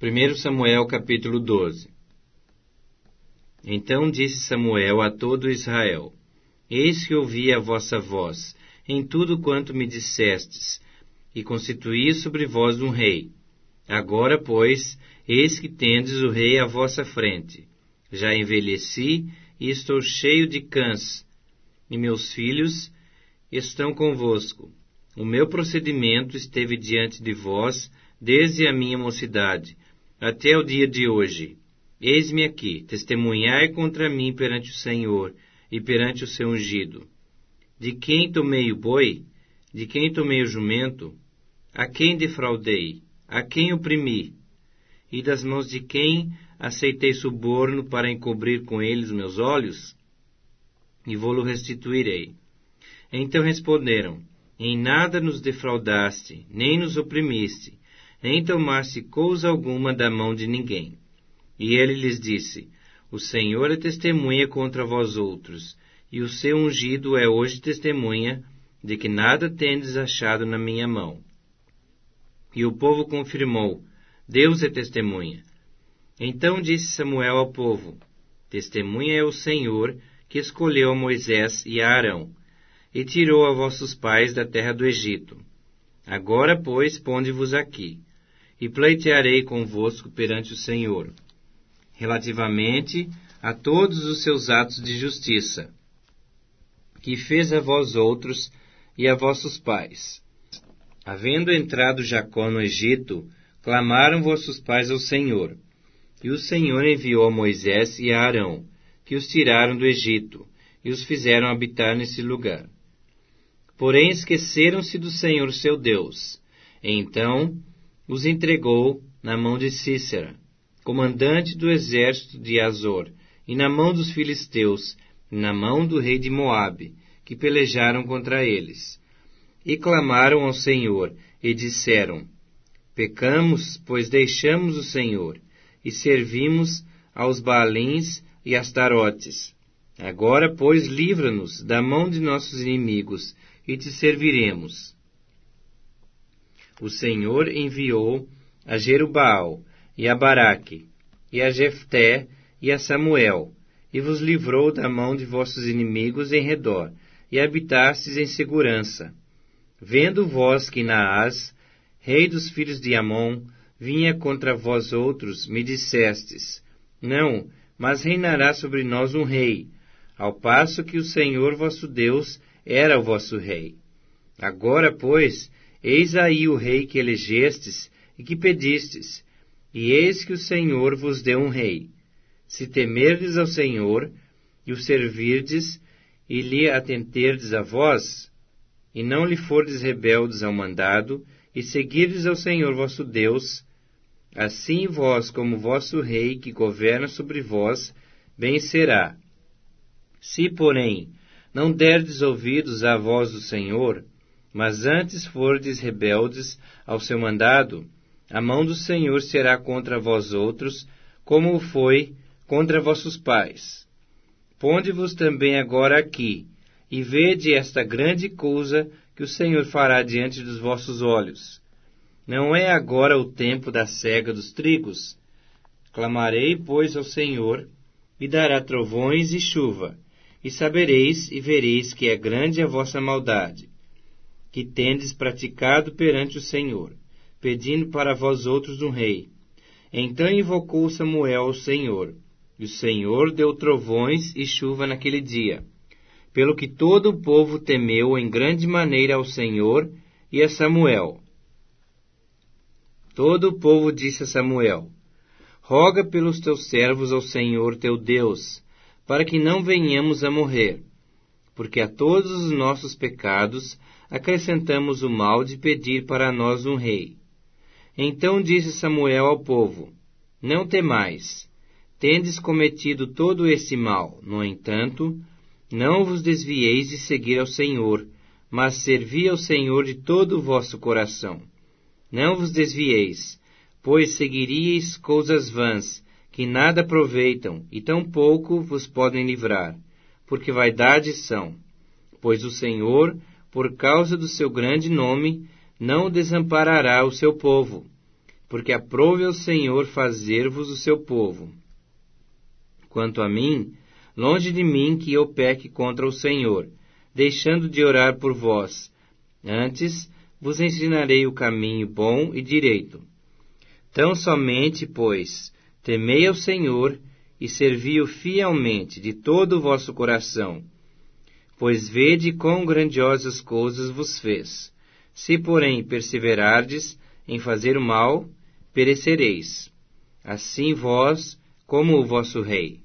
1 Samuel capítulo 12. Então disse Samuel a todo Israel: Eis que ouvi a vossa voz em tudo quanto me dissestes, e constituí sobre vós um rei. Agora, pois, eis que tendes o rei à vossa frente. Já envelheci e estou cheio de cãs, e meus filhos estão convosco. O meu procedimento esteve diante de vós desde a minha mocidade até o dia de hoje. Eis-me aqui, testemunhai contra mim perante o Senhor e perante o seu ungido. De quem tomei o boi? De quem tomei o jumento? A quem defraudei? A quem oprimi? E das mãos de quem aceitei suborno para encobrir com eles meus olhos? E vou-lo restituirei. Então responderam: Em nada nos defraudaste, nem nos oprimiste, nem tomaste coisa alguma da mão de ninguém. E ele lhes disse: O Senhor é testemunha contra vós outros, e o seu ungido é hoje testemunha de que nada tendes achado na minha mão. E o povo confirmou: Deus é testemunha. Então disse Samuel ao povo: Testemunha é o Senhor, que escolheu a Moisés e a Arão, e tirou a vossos pais da terra do Egito. Agora, pois, ponde-vos aqui, e pleitearei convosco perante o Senhor, relativamente a todos os seus atos de justiça, que fez a vós outros e a vossos pais. Havendo entrado Jacó no Egito, clamaram vossos pais ao Senhor, e o Senhor enviou a Moisés e a Arão, que os tiraram do Egito, e os fizeram habitar nesse lugar. Porém esqueceram-se do Senhor seu Deus. Então os entregou na mão de Sísera, comandante do exército de Azor, e na mão dos filisteus, e na mão do rei de Moabe, que pelejaram contra eles. E clamaram ao Senhor, e disseram: Pecamos, pois deixamos o Senhor, e servimos aos Baalins e Astarotes. Agora, pois, livra-nos da mão de nossos inimigos, e te serviremos. O Senhor enviou a Jerubaal, e a Baraque, e a Jefté, e a Samuel, e vos livrou da mão de vossos inimigos em redor, e habitastes em segurança. Vendo vós que Naás, rei dos filhos de Amon, vinha contra vós outros, me dissestes: Não, mas reinará sobre nós um rei, ao passo que o Senhor vosso Deus era o vosso rei. Agora, pois, eis aí o rei que elegestes e que pedistes, e eis que o Senhor vos deu um rei. Se temerdes ao Senhor, e o servirdes, e lhe atenderdes a vós, e não lhe fordes rebeldes ao mandado, e seguirdes ao Senhor vosso Deus, assim vós, como vosso rei que governa sobre vós, bem será. Se, porém, não derdes ouvidos à voz do Senhor, mas antes fordes rebeldes ao seu mandado, a mão do Senhor será contra vós outros, como o foi contra vossos pais. Ponde-vos também agora aqui, e vede esta grande coisa que o Senhor fará diante dos vossos olhos. Não é agora o tempo da cega dos trigos? Clamarei, pois, ao Senhor, e dará trovões e chuva, e sabereis e vereis que é grande a vossa maldade, que tendes praticado perante o Senhor, pedindo para vós outros um rei. Então invocou Samuel ao Senhor, e o Senhor deu trovões e chuva naquele dia, pelo que todo o povo temeu em grande maneira ao Senhor e a Samuel. Todo o povo disse a Samuel: Roga pelos teus servos ao Senhor teu Deus, para que não venhamos a morrer, porque a todos os nossos pecados acrescentamos o mal de pedir para nós um rei. Então disse Samuel ao povo: Não temais, tendes cometido todo esse mal. No entanto, não vos desvieis de seguir ao Senhor, mas servi ao Senhor de todo o vosso coração. Não vos desvieis, pois seguiríeis coisas vãs, que nada aproveitam, e tampouco vos podem livrar, porque vaidades são. Pois o Senhor, por causa do seu grande nome, não desamparará o seu povo. porque aprouve ao Senhor fazer-vos o seu povo. Quanto a mim, longe de mim que eu peque contra o Senhor, deixando de orar por vós. Antes vos ensinarei o caminho bom e direito. Tão somente, pois, temei ao Senhor e servi-o fielmente de todo o vosso coração. Pois vede quão grandiosas coisas vos fez. Se, porém, perseverardes em fazer o mal, perecereis. Assim vós, como o vosso rei.